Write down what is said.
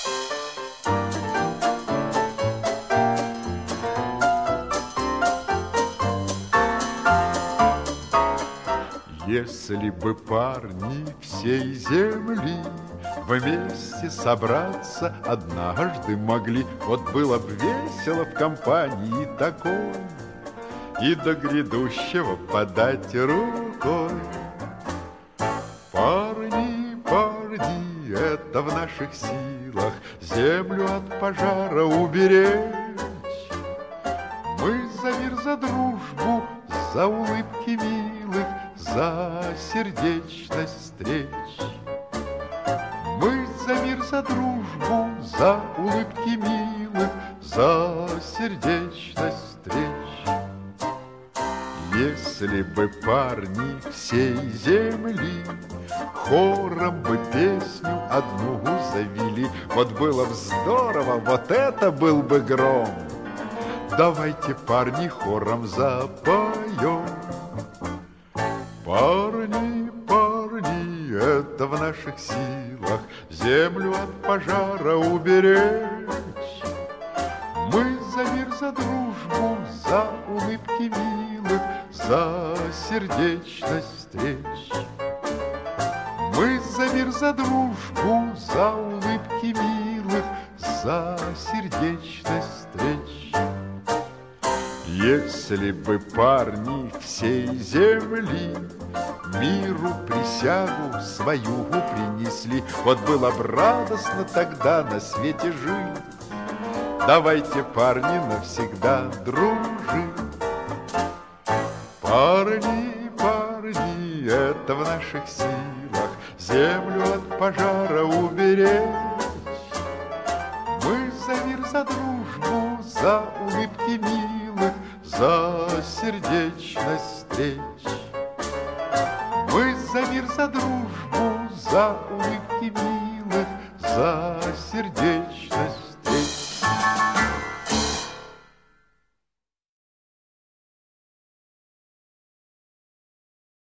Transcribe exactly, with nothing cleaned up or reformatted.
Если бы парни всей земли вместе собраться однажды могли, вот было бы весело в компании такой и до грядущего подать рукой. Парни, парни, это в наших силах землю от пожара уберечь. Мы за мир, за дружбу, за улыбки милых, за сердечность встреч. Мы за мир, за дружбу, за улыбки милых, за сердечность встреч. Если бы парни всей земли хором бы песню одну завели, вот было бы здорово, вот это был бы гром. Давайте, парни, хором запоем. Парни, парни, это в наших силах землю от пожара уберечь. Мы за мир, за дружбу, за улыбки милых, за сердечность встреч. Мы за мир, за дружбу, за улыбки милых, за сердечность встреч. Если бы парни всей земли миру присягу свою принесли, вот было бы радостно тогда на свете жить. Давайте, парни, навсегда дружить. Парни, парни, это в наших силах землю от пожара уберечь. Мы за мир, за дружбу, за улыбки милых, за сердечность встреч. Мы за мир, за дружбу, за улыбки милых, за сердечность